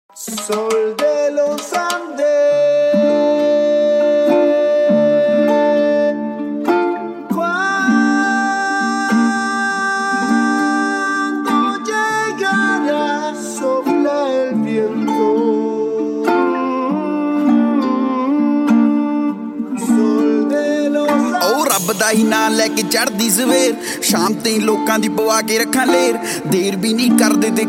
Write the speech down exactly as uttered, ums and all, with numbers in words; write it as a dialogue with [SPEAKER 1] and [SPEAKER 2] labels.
[SPEAKER 1] Sol de los Andes, cuando llegará sopla el viento. Sol de los Andes.
[SPEAKER 2] ओ रब दा ही नां लैके चढ़दी सवेर शाम ते लोकां दी पवा के रखां लेर देर भी नहीं करदे ते